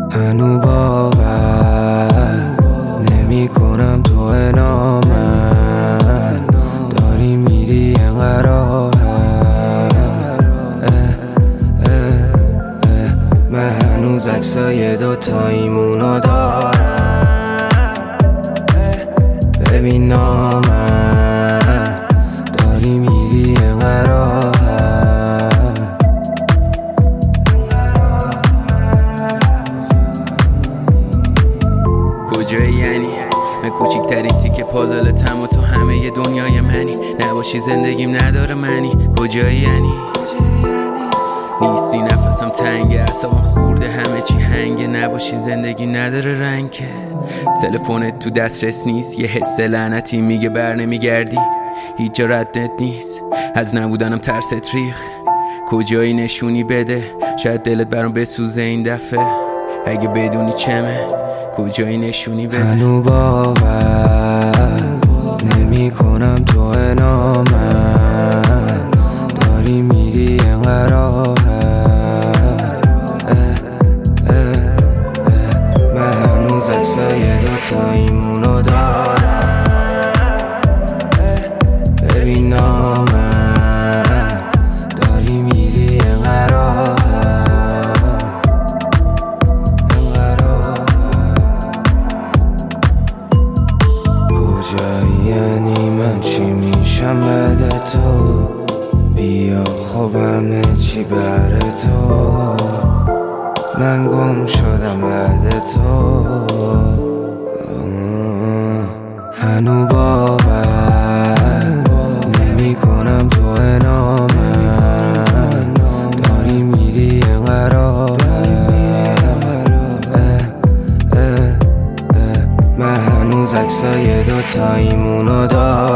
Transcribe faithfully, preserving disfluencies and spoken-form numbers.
هنو باور نمی کنم تو نامن داری میری انقدر راحت. من هنوز عکسای دوتاییمونو دارم. ببین نامن داری میری انقدر راحت. کجایی یعنی؟ من کوچیکترین تیکه پازلتم و تو همه دنیای منی. نباشی زندگیم نداره منی. کجایی یعنی؟ نیستی نفسم تنگه، اعصابم خورده، همه چی هنگه. نباشی زندگی نداره رنگ که. تلفنت تو دسترس نیست، یه حس لعنتی میگه بر نمیگردی. هیچ جا ردت نیست، از نبودنم ترست ریخ. کجایی نشونی بده، شاید دلت برام بسوزه این دفعه. اگه بدونی چمه، کجایی نشونی بده. هنو باور نمی کنم تو نامن داری میری انقدر راحت. من هنوز عکسای دوتاییمونو دارم. ببین نامن داری میری انقدر راحت. کجایی یعنی؟ من چی میشم بعد تو؟ بیا خب همه چی بر تو. من گم شدم بعد تو. هنو باور نمی کنم تو نامن داری میری انقدر راحت. من هنوز عکسای دوتاییمونو دارم.